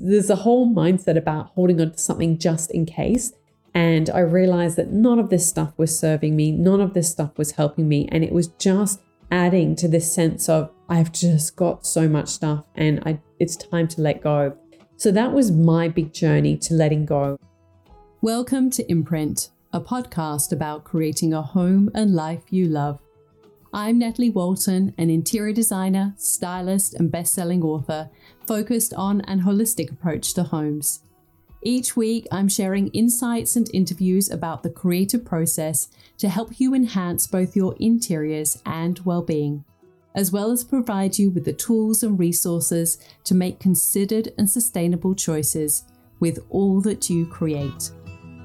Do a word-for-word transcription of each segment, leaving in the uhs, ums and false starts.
there's a whole mindset about holding on to something just in case. And I realized that none of this stuff was serving me. None of this stuff was helping me. And it was just adding to this sense of I've just got so much stuff and I, it's time to let go. So that was my big journey to letting go. Welcome to Imprint, a podcast about creating a home and life you love. I'm Natalie Walton, an interior designer, stylist, and best-selling author focused on an holistic approach to homes. Each week, I'm sharing insights and interviews about the creative process to help you enhance both your interiors and well-being, as well as provide you with the tools and resources to make considered and sustainable choices with all that you create.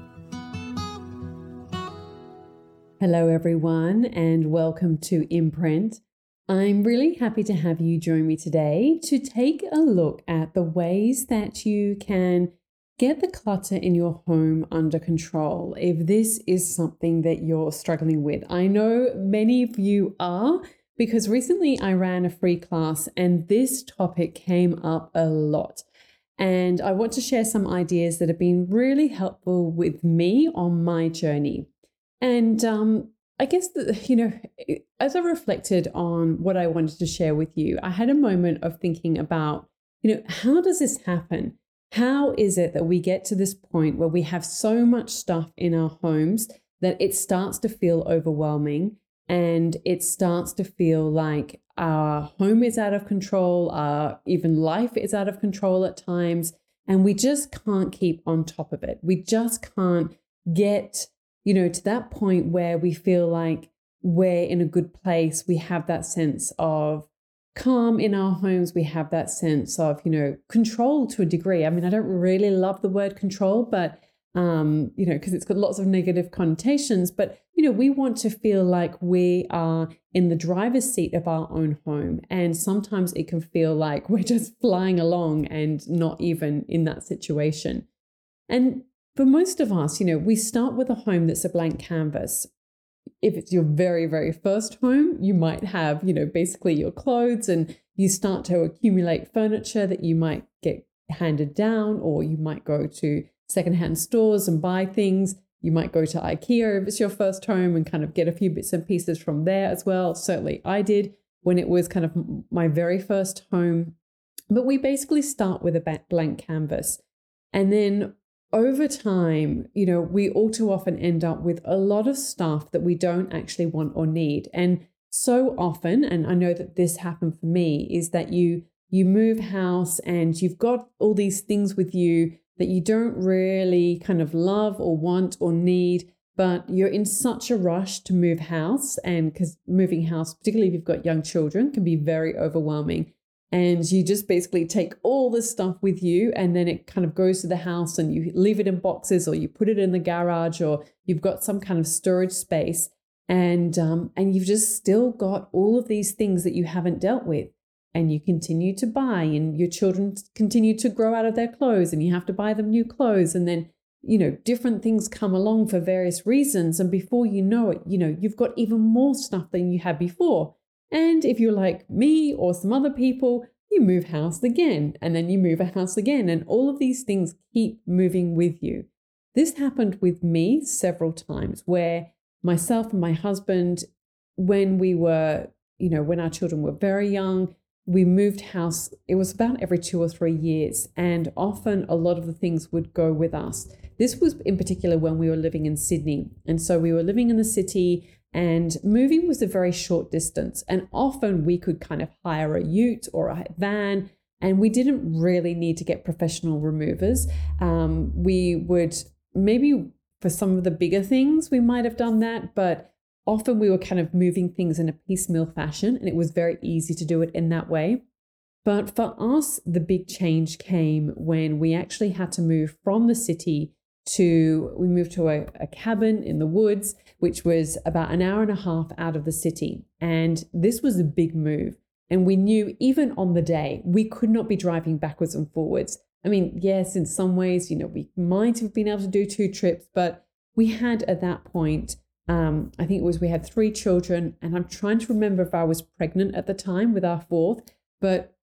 Hello, everyone, and welcome to Imprint. I'm really happy to have you join me today to take a look at the ways that you can get the clutter in your home under control if this is something that you're struggling with. I know many of you are, because recently I ran a free class and this topic came up a lot. And I want to share some ideas that have been really helpful with me on my journey. And um, I guess, that, you know, as I reflected on what I wanted to share with you, I had a moment of thinking about, you know, how does this happen? How is it that we get to this point where we have so much stuff in our homes that it starts to feel overwhelming and it starts to feel like our home is out of control, our even life is out of control at times, and we just can't keep on top of it. We just can't get you know, to that point where we feel like we're in a good place. We have that sense of calm in our homes. We have that sense of, you know, control to a degree. I mean, I don't really love the word control, but, um, you know, because it's got lots of negative connotations. But, you know, we want to feel like we are in the driver's seat of our own home. And sometimes it can feel like we're just flying along and not even in that situation. And for most of us, you know, we start with a home that's a blank canvas. If it's your very, very first home, you might have, you know, basically your clothes, and you start to accumulate furniture that you might get handed down, or you might go to secondhand stores and buy things. You might go to IKEA if it's your first home and kind of get a few bits and pieces from there as well. Certainly I did when it was kind of my very first home. But we basically start with a blank canvas. And then over time, you know, we all too often end up with a lot of stuff that we don't actually want or need. And so often, and I know that this happened for me, is that you you move house and you've got all these things with you that you don't really kind of love or want or need, but you're in such a rush to move house. And because moving house, particularly if you've got young children, can be very overwhelming. And you just basically take all this stuff with you, and then it kind of goes to the house and you leave it in boxes, or you put it in the garage, or you've got some kind of storage space, and um, and you've just still got all of these things that you haven't dealt with, and you continue to buy, and your children continue to grow out of their clothes, and you have to buy them new clothes, and then you know different things come along for various reasons, and before you know it, you know you've got even more stuff than you had before. And if you're like me or some other people, you move house again, and then you move a house again, and all of these things keep moving with you. This happened with me several times, where myself and my husband, when we were, you know, when our children were very young, we moved house. It was about every two or three years, and often a lot of the things would go with us. This was in particular when we were living in Sydney, and so we were living in the city. And moving was a very short distance, and often we could kind of hire a ute or a van, and we didn't really need to get professional removers. Um, we would maybe for some of the bigger things, we might have done that, but often we were kind of moving things in a piecemeal fashion, and it was very easy to do it in that way. But for us, the big change came when we actually had to move from the city to, we moved to a, a cabin in the woods, which was about an hour and a half out of the city. And this was a big move. And we knew even on the day, we could not be driving backwards and forwards. I mean, yes, in some ways, you know, we might have been able to do two trips, but we had at that point, um, I think it was, we had three children, and I'm trying to remember if I was pregnant at the time with our fourth, but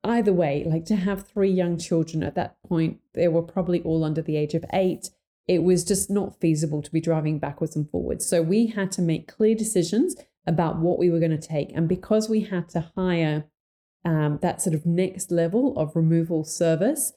either way, like to have three young children at that point, they were probably all under the age of eight. It was just not feasible to be driving backwards and forwards. So we had to make clear decisions about what we were going to take. And because we had to hire um, that sort of next level of removal service,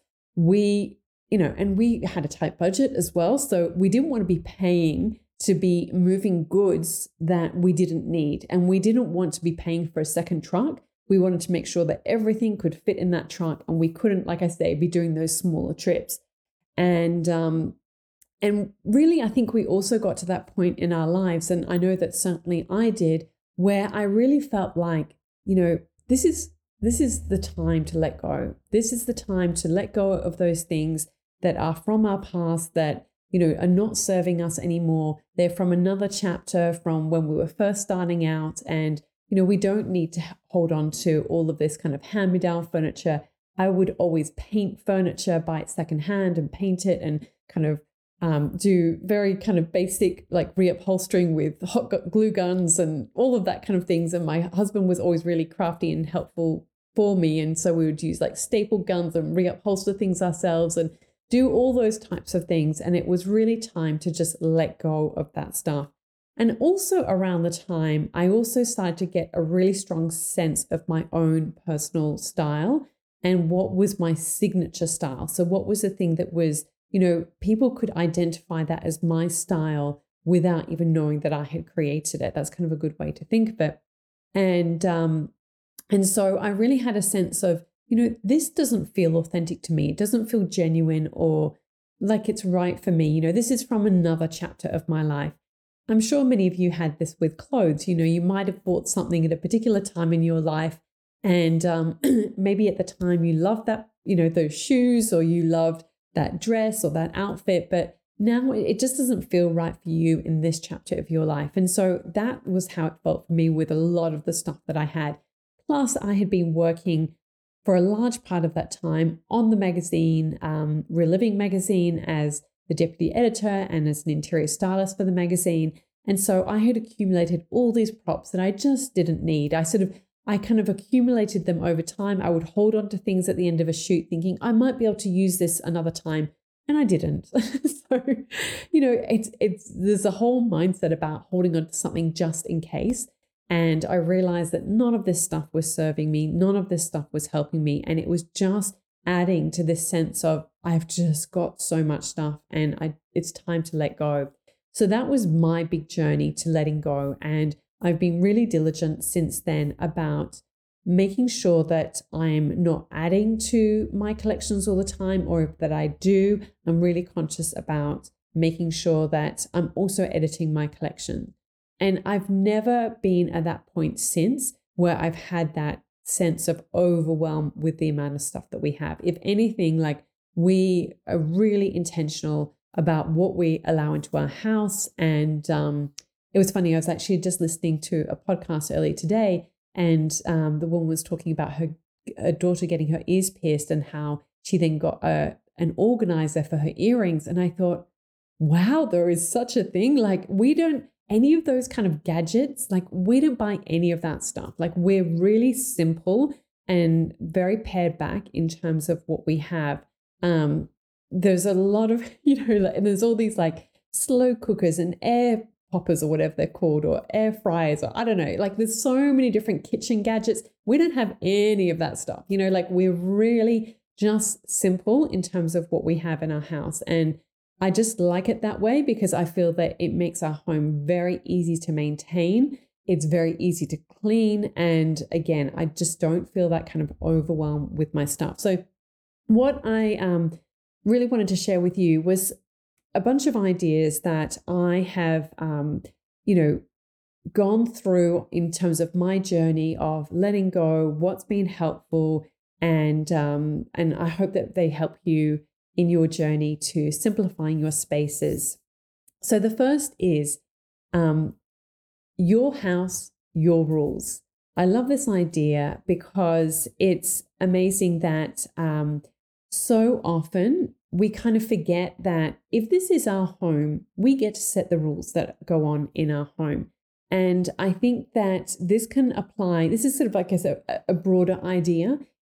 we, you know, and we had a tight budget as well. So we didn't want to be paying to be moving goods that we didn't need. And we didn't want to be paying for a second truck. We wanted to make sure that everything could fit in that truck, and we couldn't, like I say, be doing those smaller trips. And um, and really, I think we also got to that point in our lives, and I know that certainly I did, where I really felt like, you know, this is this is the time to let go. This is the time to let go of those things that are from our past that, you know, are not serving us anymore. They're from another chapter, from when we were first starting out. And, you know, we don't need to hold on to all of this kind of hand-me-down furniture. I would always paint furniture, buy it secondhand and paint it, and kind of um, do very kind of basic like reupholstering with hot glue guns and all of that kind of things. And my husband was always really crafty and helpful for me. And so we would use like staple guns and reupholster things ourselves and do all those types of things. And it was really time to just let go of that stuff. And also around the time, I also started to get a really strong sense of my own personal style and what was my signature style. So what was the thing that was, you know, people could identify that as my style without even knowing that I had created it. That's kind of a good way to think of it. And, um, and so I really had a sense of, you know, this doesn't feel authentic to me. It doesn't feel genuine or like it's right for me. You know, this is from another chapter of my life. I'm sure many of you had this with clothes. You know, you might have bought something at a particular time in your life, and um, maybe at the time you loved that, you know, those shoes, or you loved that dress or that outfit, but now it just doesn't feel right for you in this chapter of your life. And so that was how it felt for me with a lot of the stuff that I had. Plus, I had been working for a large part of that time on the magazine, um, Real Living magazine, as the deputy editor and as an interior stylist for the magazine. And so I had accumulated all these props that I just didn't need. I sort of, I kind of accumulated them over time. I would hold on to things at the end of a shoot thinking I might be able to use this another time. And I didn't. So, you know, it's, it's, there's a whole mindset about holding on to something just in case. And I realized that none of this stuff was serving me. None of this stuff was helping me. And it was just adding to this sense of I've just got so much stuff and I, it's time to let go. So that was my big journey to letting go. And I've been really diligent since then about making sure that I'm not adding to my collections all the time, or if that I do, I'm really conscious about making sure that I'm also editing my collection. And I've never been at that point since where I've had that sense of overwhelm with the amount of stuff that we have. If anything, like we are really intentional about what we allow into our house. And um, it was funny, I was actually just listening to a podcast earlier today, and um, the woman was talking about her, her daughter getting her ears pierced and how she then got a, an organizer for her earrings. And I thought, wow, there is such a thing. Like we don't, any of those kind of gadgets, like we don't buy any of that stuff. Like we're really simple and very pared back in terms of what we have. Um, there's a lot of, you know, like, and there's all these like slow cookers and air poppers or whatever they're called, or air fryers, or I don't know, like there's so many different kitchen gadgets. We don't have any of that stuff, you know, like we're really just simple in terms of what we have in our house. And I just like it that way because I feel that it makes our home very easy to maintain. It's very easy to clean. And again, I just don't feel that kind of overwhelm with my stuff. So what I um, really wanted to share with you was a bunch of ideas that I have, um, you know, gone through in terms of my journey of letting go, what's been helpful, and um, and I hope that they help you in your journey to simplifying your spaces. So the first is um, your house, your rules. I love this idea because it's amazing that um, so often we kind of forget that if this is our home, we get to set the rules that go on in our home. And I think that this can apply, this is sort of like a, a broader idea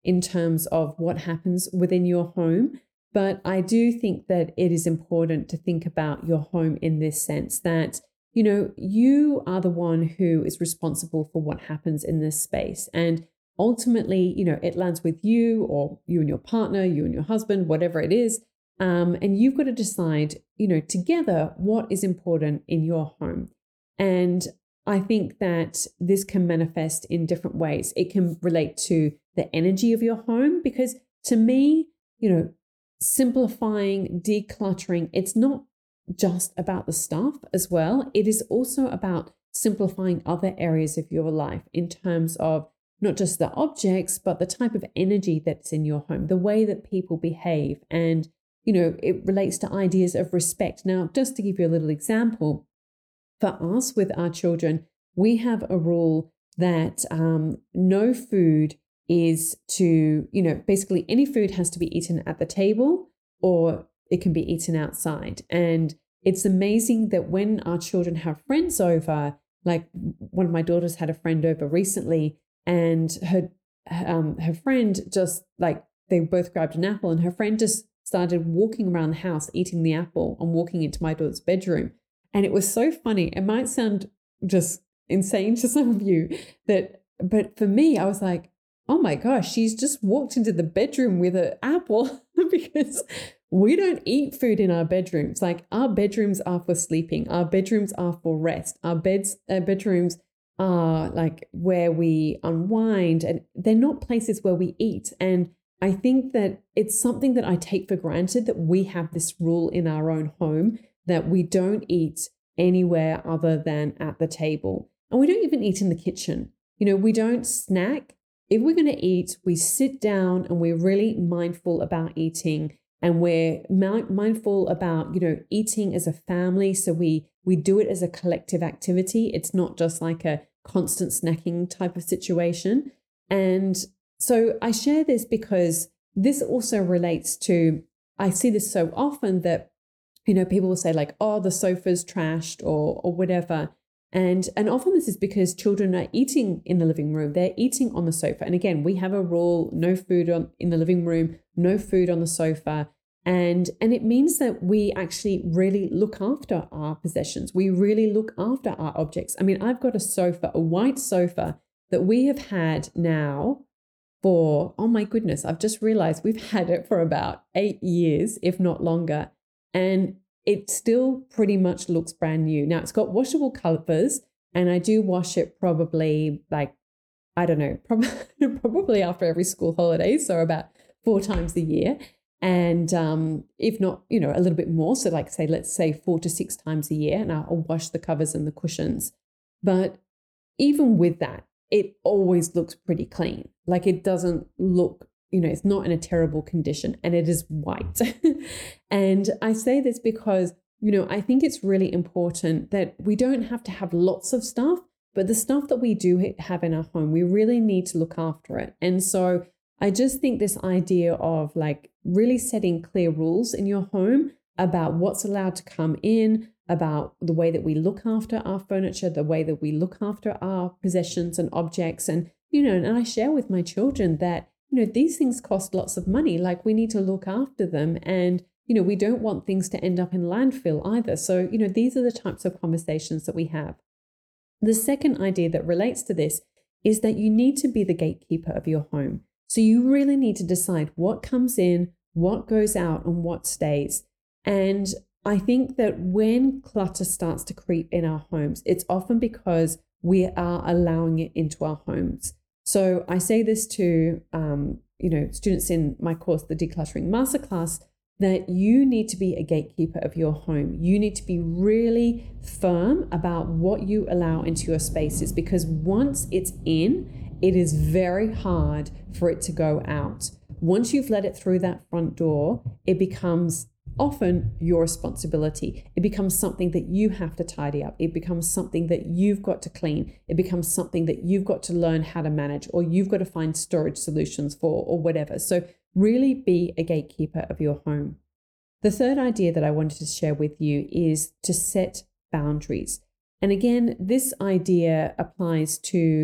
in terms of what happens within your home. But I do think that it is important to think about your home in this sense that, you know, you are the one who is responsible for what happens in this space. And ultimately, you know, it lands with you or you and your partner, you and your husband, whatever it is. Um, and you've got to decide, you know, together what is important in your home. And I think that this can manifest in different ways. It can relate to the energy of your home, because to me, you know, simplifying, decluttering, it's not just about the stuff as well. It is also about simplifying other areas of your life in terms of not just the objects, but the type of energy that's in your home, the way that people behave. And, you know, it relates to ideas of respect. Now, just to give you a little example, for us with our children, we have a rule that um, no food is to, you know, basically any food has to be eaten at the table or it can be eaten outside. And it's amazing that when our children have friends over, like one of my daughters had a friend over recently, and her um, her friend just like, they both grabbed an apple and her friend just started walking around the house eating the apple and walking into my daughter's bedroom. And it was so funny. It might sound just insane to some of you, that, but for me, I was like, oh my gosh, she's just walked into the bedroom with an apple because we don't eat food in our bedrooms. Like, our bedrooms are for sleeping. Our bedrooms are for rest. Our beds, our bedrooms are like where we unwind, and they're not places where we eat. And I think that it's something that I take for granted, that we have this rule in our own home that we don't eat anywhere other than at the table. And we don't even eat in the kitchen. You know, we don't snack. If we're going to eat, we sit down and we're really mindful about eating, and we're mindful about, you know, eating as a family. So we we do it as a collective activity. It's not just like a constant snacking type of situation. And so I share this because this also relates to, I see this so often that, you know, people will say like, oh, the sofa's trashed or or whatever. And, and often this is because children are eating in the living room. They're eating on the sofa. And again, we have a rule, no food on, in the living room, no food on the sofa. And, and it means that we actually really look after our possessions. We really look after our objects. I mean, I've got a sofa, a white sofa that we have had now for, oh my goodness, I've just realized we've had it for about eight years, if not longer. And it still pretty much looks brand new. Now, it's got washable covers, and I do wash it probably like, I don't know, probably, probably after every school holiday, so about four times a year. And um, if not, you know, a little bit more. So like say, let's say four to six times a year, and I'll wash the covers and the cushions. But even with that, it always looks pretty clean. Like, it doesn't look, you know, it's not in a terrible condition, and it is white. And I say this because, you know, I think it's really important that we don't have to have lots of stuff, but the stuff that we do have in our home, we really need to look after it. And so I just think this idea of like really setting clear rules in your home about what's allowed to come in, about the way that we look after our furniture, the way that we look after our possessions and objects. And, you know, and I share with my children that, you know, these things cost lots of money. Like, we need to look after them. And, you know, we don't want things to end up in landfill either. So, you know, these are the types of conversations that we have. The second idea that relates to this is that you need to be the gatekeeper of your home. So you really need to decide what comes in, what goes out, and what stays. And I think that when clutter starts to creep in our homes, it's often because we are allowing it into our homes. So I say this to, um, you know, students in my course, the Decluttering Masterclass, that you need to be a gatekeeper of your home. You need to be really firm about what you allow into your spaces, because once it's in, it is very hard for it to go out. Once you've let it through that front door, it becomes often your responsibility. It becomes something that you have to tidy up. It becomes something that you've got to clean. It becomes something that you've got to learn how to manage, or you've got to find storage solutions for, or whatever. So really be a gatekeeper of your home. The third idea that I wanted to share with you is to set boundaries. And again, this idea applies to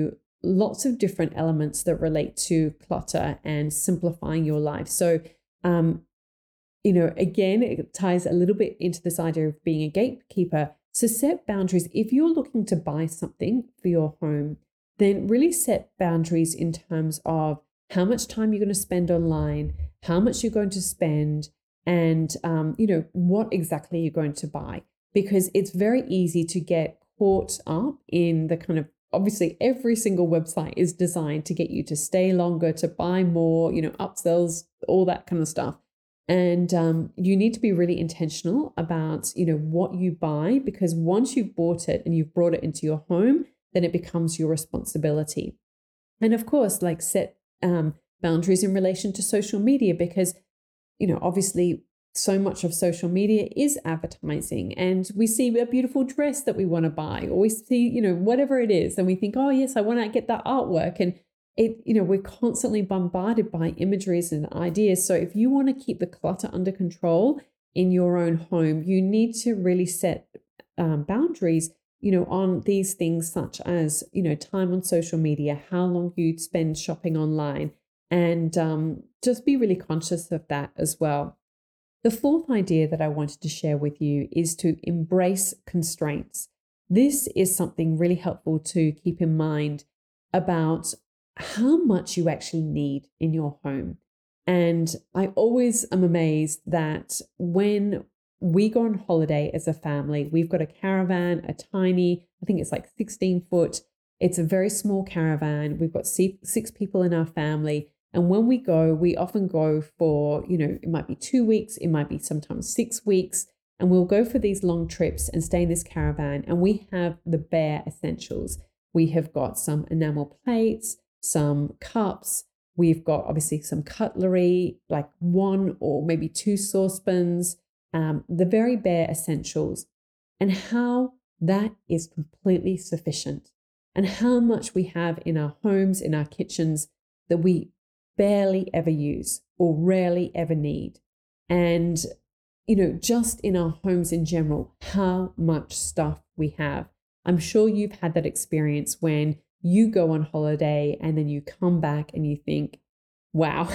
lots of different elements that relate to clutter and simplifying your life. So, um, you know, again, it ties a little bit into this idea of being a gatekeeper. So set boundaries. If you're looking to buy something for your home, then really set boundaries in terms of how much time you're going to spend online, how much you're going to spend, and, um, you know, what exactly you're going to buy. Because it's very easy to get caught up in the kind of, obviously every single website is designed to get you to stay longer, to buy more, you know, upsells, all that kind of stuff. And um, you need to be really intentional about, you know, what you buy, because once you've bought it and you've brought it into your home, then it becomes your responsibility. And of course, like set um, boundaries in relation to social media, because, you know, obviously so much of social media is advertising, and we see a beautiful dress that we want to buy, or we see, you know, whatever it is, and we think, oh yes, I want to get that artwork. And it, you know, we're constantly bombarded by imageries and ideas. So if you want to keep the clutter under control in your own home, you need to really set um, boundaries, you know, on these things such as, you know, time on social media, how long you spend shopping online, and um, just be really conscious of that as well. The fourth idea that I wanted to share with you is to embrace constraints. This is something really helpful to keep in mind about how much you actually need in your home. And I always am amazed that when we go on holiday as a family, we've got a caravan, a tiny, I think it's like sixteen foot. It's a very small caravan. We've got six people in our family. And when we go, we often go for, you know, it might be two weeks, it might be sometimes six weeks. And we'll go for these long trips and stay in this caravan. And we have the bare essentials. We have got some enamel plates, some cups. We've got obviously some cutlery, like one or maybe two saucepans, um, the very bare essentials, and how that is completely sufficient, and how much we have in our homes, in our kitchens, that we barely ever use or rarely ever need. And, you know, just in our homes in general, how much stuff we have. I'm sure you've had that experience when you go on holiday and then you come back and you think, wow,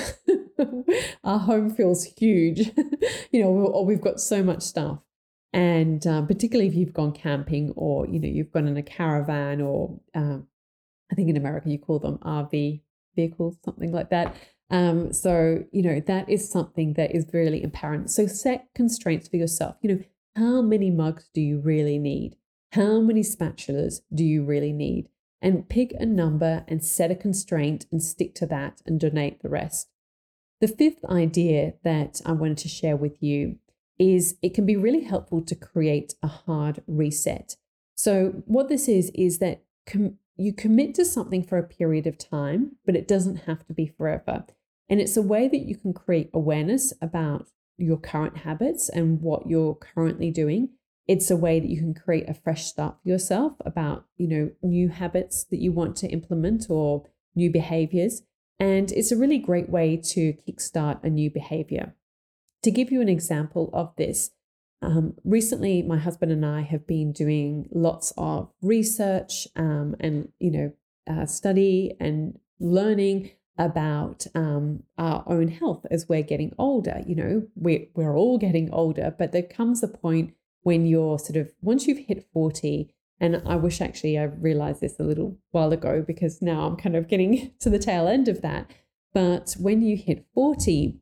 our home feels huge, you know, or we've got so much stuff. And uh, particularly if you've gone camping, or, you know, you've gone in a caravan, or um, I think in America you call them R V vehicles, something like that. Um, so, you know, that is something that is really apparent. So set constraints for yourself. You know, how many mugs do you really need? How many spatulas do you really need? And pick a number and set a constraint and stick to that and donate the rest. The fifth idea that I wanted to share with you is it can be really helpful to create a hard reset. So what this is, is that com- you commit to something for a period of time, but it doesn't have to be forever. And it's a way that you can create awareness about your current habits and what you're currently doing. It's a way that you can create a fresh start for yourself about, you know, new habits that you want to implement or new behaviors. And it's a really great way to kickstart a new behavior. To give you an example of this, um, recently my husband and I have been doing lots of research um, and, you know, uh, study and learning about um, our own health as we're getting older. You know, we're, we're all getting older, but there comes a point when you're sort of, once you've hit forty, and I wish actually I realized this a little while ago, because now I'm kind of getting to the tail end of that. But when you hit forty,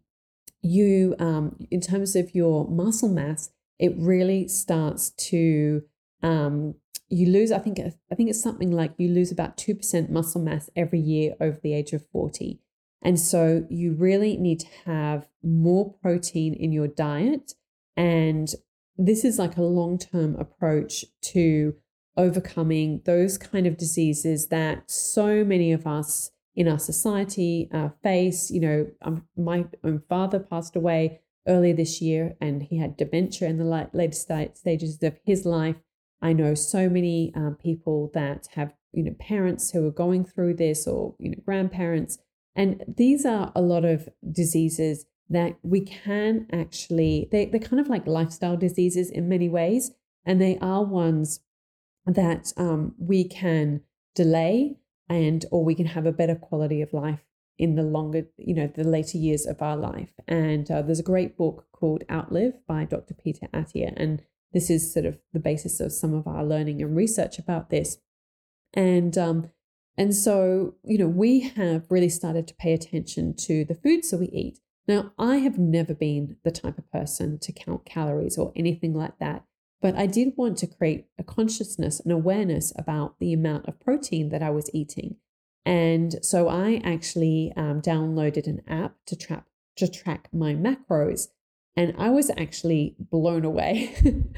you, um, in terms of your muscle mass, it really starts to, um, you lose, I think, I think it's something like you lose about two percent muscle mass every year over the age of forty. And so you really need to have more protein in your diet. And this is like a long-term approach to overcoming those kind of diseases that so many of us in our society uh, face. You know, um, my own father passed away earlier this year, and he had dementia in the later stages of his life. I know so many um, people that have, you know, parents who are going through this, or, you know, grandparents. And these are a lot of diseases that we can actually, they, they're kind of like lifestyle diseases in many ways. And they are ones that um, we can delay and or we can have a better quality of life in the longer, you know, the later years of our life. And uh, there's a great book called Outlive by Doctor Peter Attia, and this is sort of the basis of some of our learning and research about this. And um, and so, you know, we have really started to pay attention to the foods that we eat. Now, I have never been the type of person to count calories or anything like that, but I did want to create a consciousness and awareness about the amount of protein that I was eating. And so I actually um, downloaded an app to track to track my macros. And I was actually blown away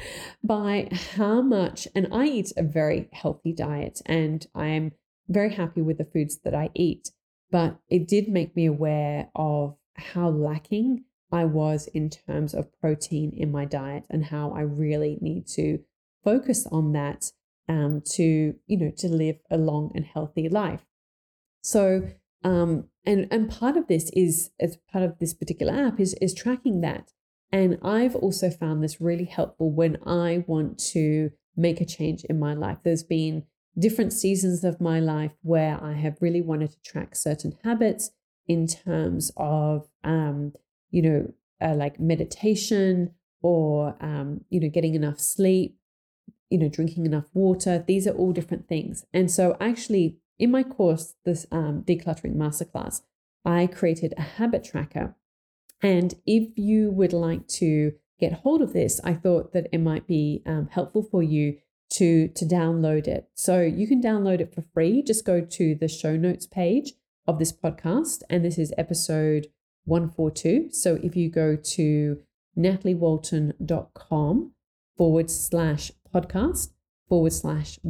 by how much, and I eat a very healthy diet and I am very happy with the foods that I eat, but it did make me aware of how lacking I was in terms of protein in my diet and how I really need to focus on that um, to, you know, to live a long and healthy life. So, um, and, and part of this is, as part of this particular app is, is tracking that. And I've also found this really helpful when I want to make a change in my life. There's been different seasons of my life where I have really wanted to track certain habits in terms of, um, you know, uh, like meditation or, um, you know, getting enough sleep, you know, drinking enough water. These are all different things. And so actually in my course, this um, Decluttering Masterclass, I created a habit tracker. And if you would like to get hold of this, I thought that it might be um, helpful for you to, to download it. So you can download it for free. Just go to the show notes page of this podcast. And this is episode one forty-two. So if you go to nataliewalton.com forward slash podcast forward slash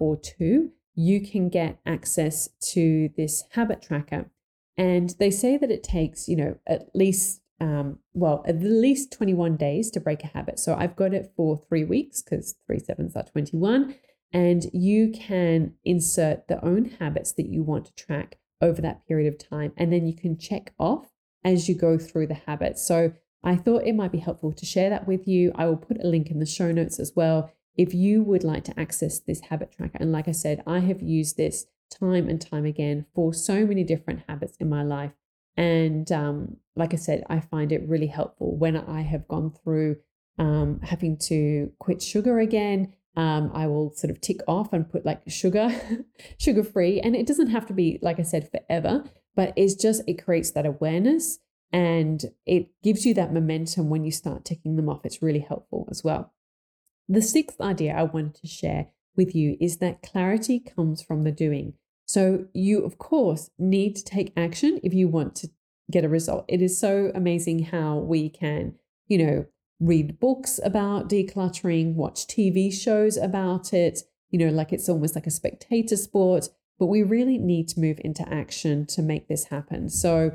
142, you can get access to this habit tracker. And they say that it takes, you know, at least, um, well, at least twenty-one days to break a habit. So I've got it for three weeks because three sevens are twenty-one. And you can insert the own habits that you want to track over that period of time. And then you can check off as you go through the habits. So I thought it might be helpful to share that with you. I will put a link in the show notes as well if you would like to access this habit tracker. And like I said, I have used this time and time again for so many different habits in my life. And um, like I said, I find it really helpful when I have gone through um, having to quit sugar again. Um, I will sort of tick off and put like sugar, sugar free. And it doesn't have to be, like I said, forever, but it's just, it creates that awareness and it gives you that momentum when you start ticking them off. It's really helpful as well. The sixth idea I wanted to share with you is that clarity comes from the doing. So you, of course, need to take action if you want to get a result. It is so amazing how we can, you know, read books about decluttering, watch T V shows about it, you know, like it's almost like a spectator sport, but we really need to move into action to make this happen. So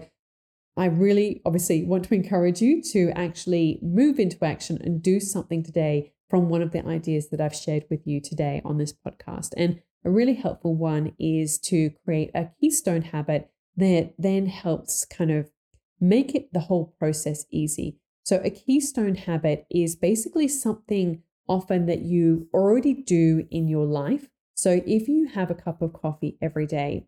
I really obviously want to encourage you to actually move into action and do something today from one of the ideas that I've shared with you today on this podcast. And a really helpful one is to create a keystone habit that then helps kind of make it the whole process easy. So a keystone habit is basically something often that you already do in your life. So if you have a cup of coffee every day,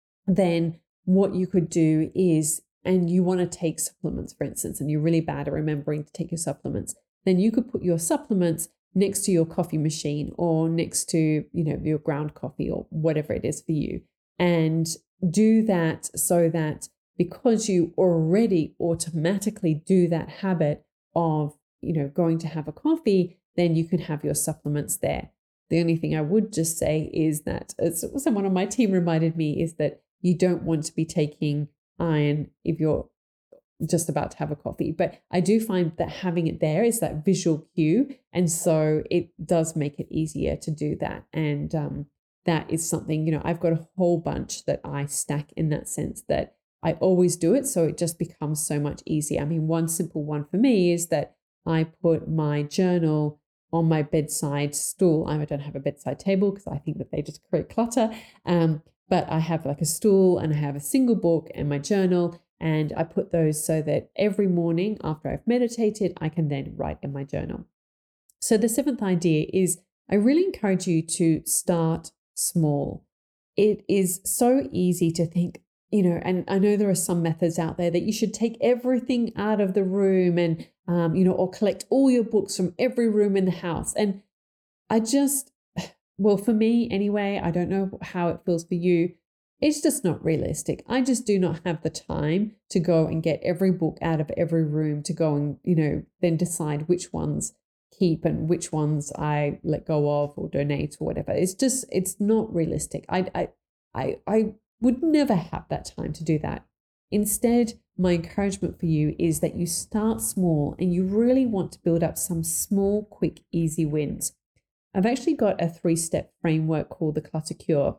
then what you could do is, and you want to take supplements, for instance, and you're really bad at remembering to take your supplements, then you could put your supplements next to your coffee machine or next to, you know, your ground coffee or whatever it is for you. And do that so that because you already automatically do that habit of, you know, going to have a coffee, then you can have your supplements there. The only thing I would just say is that, as someone on my team reminded me, is that you don't want to be taking iron if you're just about to have a coffee. But I do find that having it there is that visual cue. And so it does make it easier to do that. And um, that is something, you know, I've got a whole bunch that I stack in that sense that I always do it. So it just becomes so much easier. I mean, one simple one for me is that I put my journal on my bedside stool. I don't have a bedside table because I think that they just create clutter. Um, but I have like a stool and I have a single book and my journal. And I put those so that every morning after I've meditated, I can then write in my journal. So the seventh idea is I really encourage you to start small. it is so easy to think, you know, and I know there are some methods out there that you should take everything out of the room and, um, you know, or collect all your books from every room in the house. And I just, well, for me anyway, I don't know how it feels for you. It's just not realistic. I just do not have the time to go and get every book out of every room to go and, you know, then decide which ones keep and which ones I let go of or donate or whatever. It's just, it's not realistic. I, I, I, I would never have that time to do that. Instead, my encouragement for you is that you start small and you really want to build up some small, quick, easy wins. I've actually got a three-step framework called the Clutter Cure.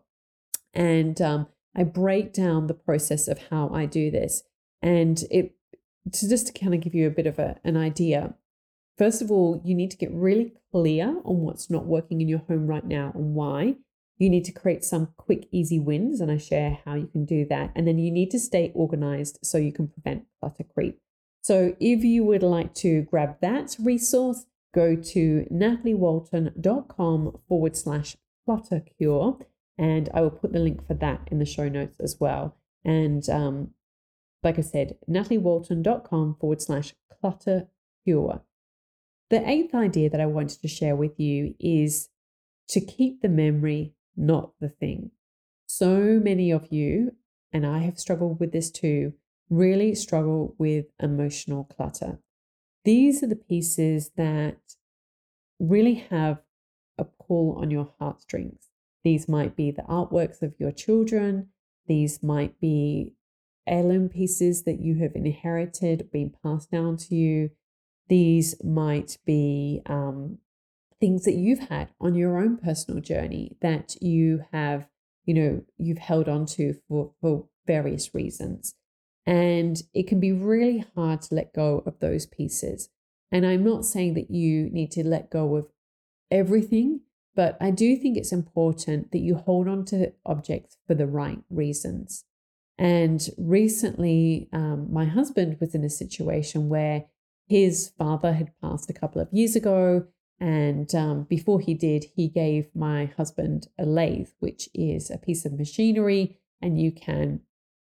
And um, I break down the process of how I do this. And it to just to kind of give you a bit of a, an idea. First of all, you need to get really clear on what's not working in your home right now and why. You need to create some quick, easy wins, and I share how you can do that. And then you need to stay organized so you can prevent clutter creep. So if you would like to grab that resource, go to nataliewalton.com forward slash clutter cure. And I will put the link for that in the show notes as well. And um, like I said, nataliewalton.com forward slash clutter cure. The eighth idea that I wanted to share with you is to keep the memory, not the thing. So many of you, and I have struggled with this too, really struggle with emotional clutter. These are the pieces that really have a pull on your heartstrings. These might be the artworks of your children. These might be heirloom pieces that you have inherited, been passed down to you. These might be um, things that you've had on your own personal journey that you have, you know, you've held on to for, for various reasons. And it can be really hard to let go of those pieces. And I'm not saying that you need to let go of everything, but I do think it's important that you hold on to objects for the right reasons. And recently, um, my husband was in a situation where his father had passed a couple of years ago. And um, before he did, he gave my husband a lathe, which is a piece of machinery. And you can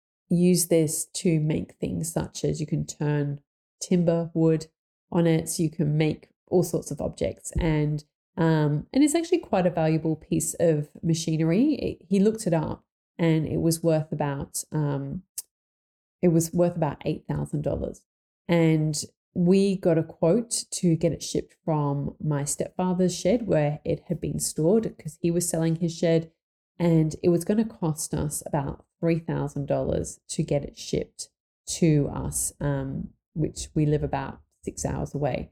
use this to make things such as you can turn timber, wood on it. So you can make all sorts of objects. And Um, and it's actually quite a valuable piece of machinery. It, he looked it up, and it was worth about um, it was worth about eight thousand dollars. And we got a quote to get it shipped from my stepfather's shed where it had been stored because he was selling his shed, and it was going to cost us about three thousand dollars to get it shipped to us, um, which we live about six hours away.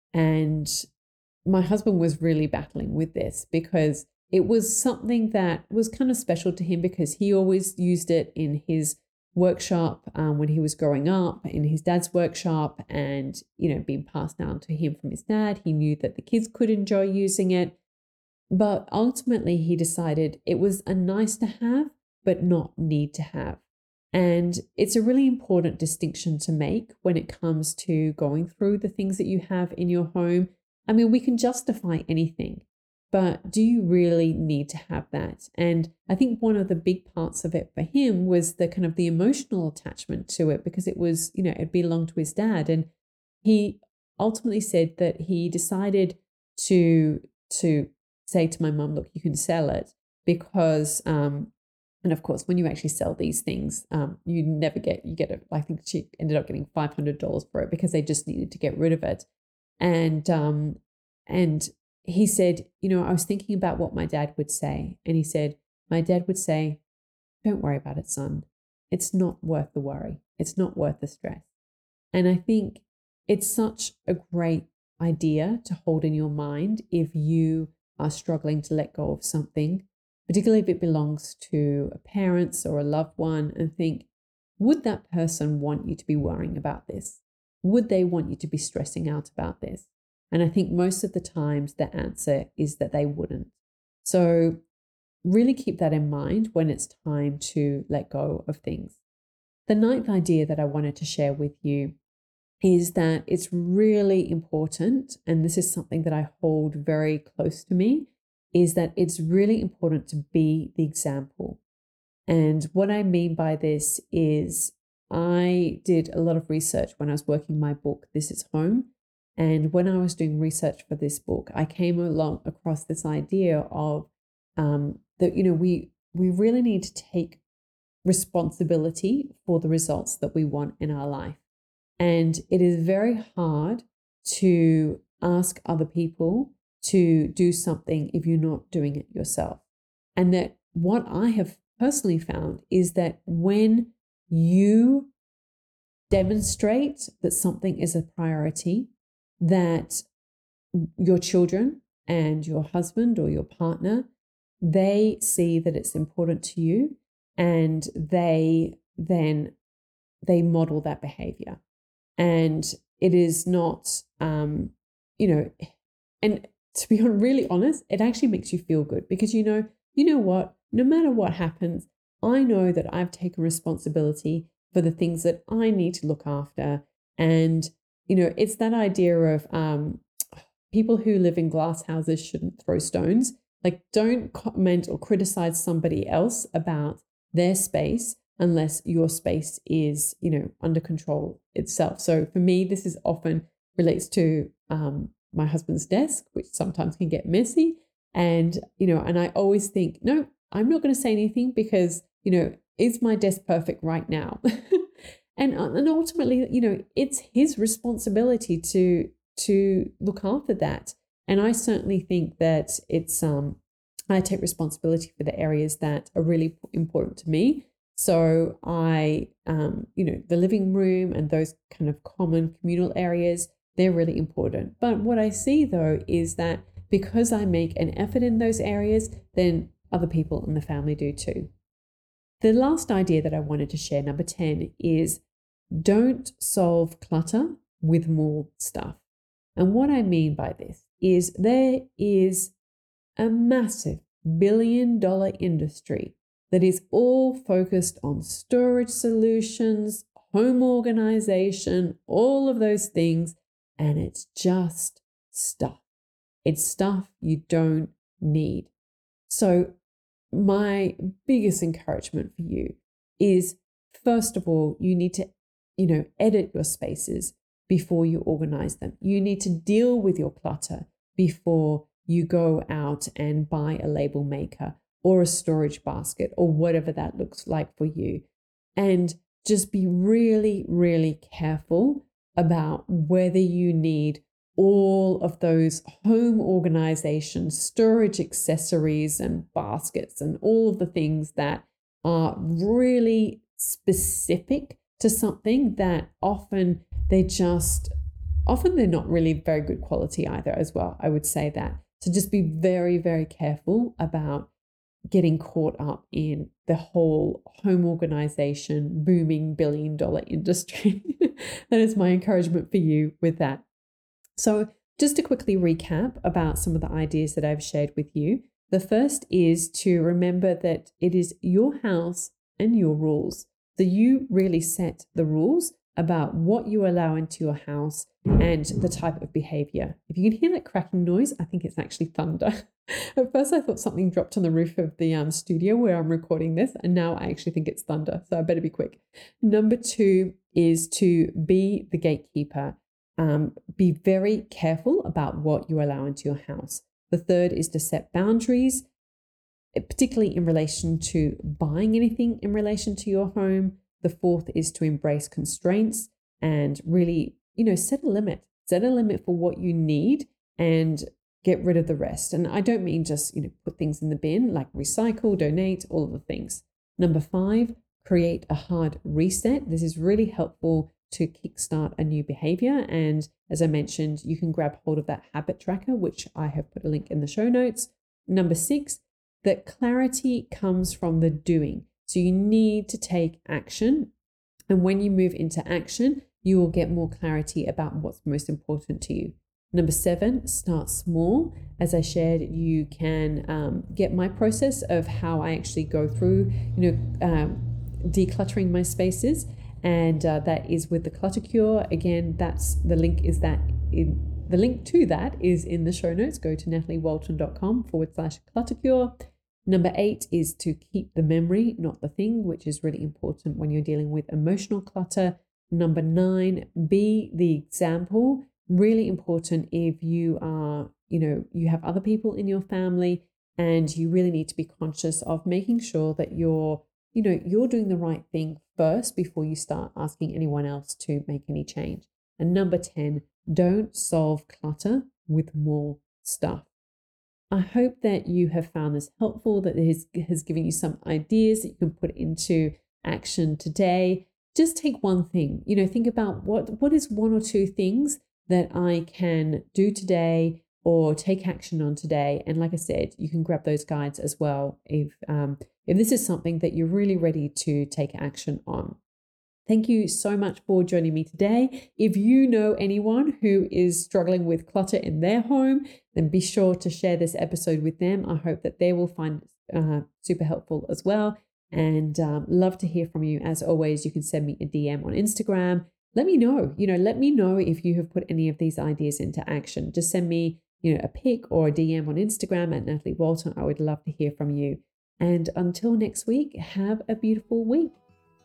And my husband was really battling with this because it was something that was kind of special to him because he always used it in his workshop um, when he was growing up, in his dad's workshop, and, you know, being passed down to him from his dad. He knew that the kids could enjoy using it. But ultimately, he decided it was a nice to have, but not need to have. And it's a really important distinction to make when it comes to going through the things that you have in your home. I mean, we can justify anything, but do you really need to have that? And I think one of the big parts of it for him was the kind of the emotional attachment to it because it was, you know, it belonged to his dad. And he ultimately said that he decided to, to say to my mum, look, you can sell it because, um, and of course, when you actually sell these things, um, you never get, you get it. I think she ended up getting five hundred dollars for it because they just needed to get rid of it. And um, and he said, you know, I was thinking about what my dad would say. And he said, my dad would say, don't worry about it, son. It's not worth the worry. It's not worth the stress. And I think it's such a great idea to hold in your mind if you are struggling to let go of something, particularly if it belongs to a parent or a loved one, and think, would that person want you to be worrying about this? Would they want you to be stressing out about this? And I think most of the times the answer is that they wouldn't. So really keep that in mind when it's time to let go of things. The ninth idea that I wanted to share with you is that it's really important, and this is something that I hold very close to me, is that it's really important to be the example. And what I mean by this is I did a lot of research when I was working my book, This Is Home. And when I was doing research for this book, I came along across this idea of um, that, you know, we we really need to take responsibility for the results that we want in our life. And it is very hard to ask other people to do something if you're not doing it yourself. And that what I have personally found is that when you demonstrate that something is a priority, that your children and your husband or your partner, they see that it's important to you, and they then they model that behavior. And it is not, um, you know, and to be really honest, it actually makes you feel good because you know, you know what, no matter what happens, I know that I've taken responsibility for the things that I need to look after. And, you know, it's that idea of um, people who live in glass houses shouldn't throw stones. Like, don't comment or criticize somebody else about their space unless your space is, you know, under control itself. So for me, this is often relates to um, my husband's desk, which sometimes can get messy. And, you know, and I always think, no, I'm not going to say anything because, you know, is my desk perfect right now? and, and ultimately, you know, it's his responsibility to, to look after that. And I certainly think that it's, um, I take responsibility for the areas that are really important to me. So I, um, you know, the living room and those kind of common communal areas, they're really important. But what I see though is that because I make an effort in those areas, then other people in the family do too. The last idea that I wanted to share, number ten, is don't solve clutter with more stuff. And what I mean by this is there is a massive billion dollar industry that is all focused on storage solutions, home organization, all of those things. And it's just stuff. It's stuff you don't need. So my biggest encouragement for you is, first of all, you need to, you know, edit your spaces before you organize them. You need to deal with your clutter before you go out and buy a label maker or a storage basket or whatever that looks like for you. And just be really, really careful about whether you need all of those home organization, storage accessories and baskets and all of the things that are really specific to something that often they just, often they're not really very good quality either as well. I would say that. So just be very, very careful about getting caught up in the whole home organization, booming billion dollar industry. That is my encouragement for you with that. So just to quickly recap about some of the ideas that I've shared with you. The first is to remember that it is your house and your rules. So you really set the rules about what you allow into your house and the type of behavior. If you can hear that cracking noise, I think it's actually thunder. At first I thought something dropped on the roof of the um, studio where I'm recording this, and now I actually think it's thunder, so I better be quick. Number two is to be the gatekeeper. Um, be very careful about what you allow into your house. The third is to set boundaries, particularly in relation to buying anything in relation to your home. The fourth is to embrace constraints and really, you know, set a limit. Set a limit for what you need and get rid of the rest. And I don't mean just, you know, put things in the bin, like recycle, donate, all of the things. Number five, create a hard reset. This is really helpful to kickstart a new behavior. And as I mentioned, you can grab hold of that habit tracker, which I have put a link in the show notes. Number six, that clarity comes from the doing. So you need to take action. And when you move into action, you will get more clarity about what's most important to you. Number seven, start small. As I shared, you can um, get my process of how I actually go through, you know, um, decluttering my spaces. And uh, that is with the Clutter Cure. Again, that's the link is that in the link to that is in the show notes. Go to nataliewalton.com forward slash Clutter Cure. Number eight is to keep the memory, not the thing, which is really important when you're dealing with emotional clutter. Number nine, be the example. Really important if you are, you know, you have other people in your family and you really need to be conscious of making sure that you're, you know, you're doing the right thing first before you start asking anyone else to make any change. And number ten, don't solve clutter with more stuff. I hope that you have found this helpful, that it has, has given you some ideas that you can put into action today. Just take one thing, you know, think about what, what is one or two things that I can do today or take action on today. And like I said, you can grab those guides as well if, um, if this is something that you're really ready to take action on. Thank you so much for joining me today. If you know anyone who is struggling with clutter in their home, then be sure to share this episode with them. I hope that they will find it uh, super helpful as well. And um, love to hear from you. As always, you can send me a D M on Instagram. Let me know, you know, let me know if you have put any of these ideas into action. Just send me, you know, a pic or a D M on Instagram at Natalie Walton. I would love to hear from you. And until next week, have a beautiful week.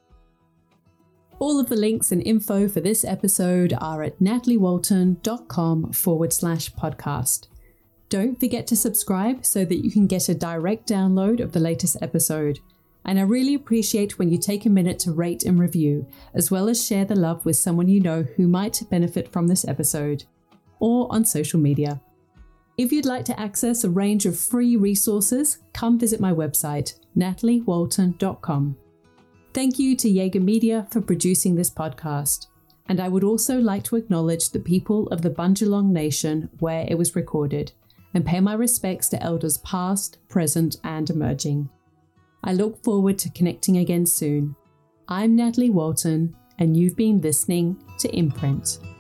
All of the links and info for this episode are at nataliewalton.com forward slash podcast. Don't forget to subscribe so that you can get a direct download of the latest episode. And I really appreciate when you take a minute to rate and review, as well as share the love with someone you know who might benefit from this episode, or on social media. If you'd like to access a range of free resources, come visit my website, natalie walton dot com. Thank you to Jaeger Media for producing this podcast. And I would also like to acknowledge the people of the Bundjalung Nation where it was recorded, and pay my respects to elders past, present, and emerging. I look forward to connecting again soon. I'm Natalie Walton, and you've been listening to Imprint.